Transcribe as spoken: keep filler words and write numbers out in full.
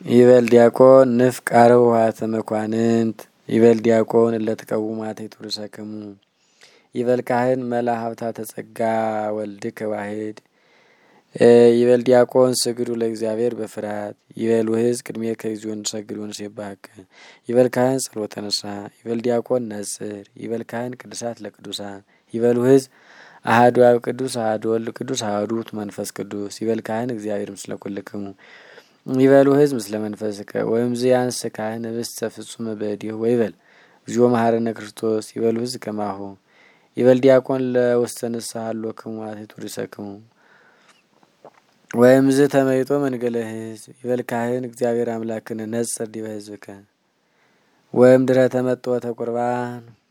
ይበል ዲያቆን ንፍቅ አርዋተ መኳንንት ይበል ዲያቆን ለተቀውማት ይቱርሰክሙ ይበል ካህን መላ ሀብታ ተጸጋ ወልድከ ዋህድ ይበል ዲያቆን ስግዱ ለእግዚአብሔር በፍርሃት ይበል ውህዝ ቅድሜ ከግዚኦን ሰግዱን ሲባክ ይበል ካህን ጸሎተ ንስሐ ይበል ዲያቆን ነጽር ይበል ካህን ቅዱሳት ለቅዱሳን ይበል ውህዝ አሐዱ አብ ቅዱስ አሐዱ ወልድ ቅዱስ አሐዱ መንፈስ ቅዱስ ይበል ካህን እግዚአብሔር ምስለ ኩልክሙ ይበል ውህዝ ምስለ መንፈስከ ወይም ዚያንስ ካህን ብስተ ፍጹም በዲሁ ወይበል እግዚኦ መሐረነ ክርስቶስ ይበል ውህዝ ከማሁ ይበል ዲያቆን ለውስተ ንስሐ ሎክሙ አትቱሪሰክሙ ወይም ዝ ተመይጦ መንገለ ሕዝብ ይበል ካህን እግዚአብሔር አምላክን ነጽር ዲበ ሕዝብከ ወይም ድረ ተመጥወተ ቁርባን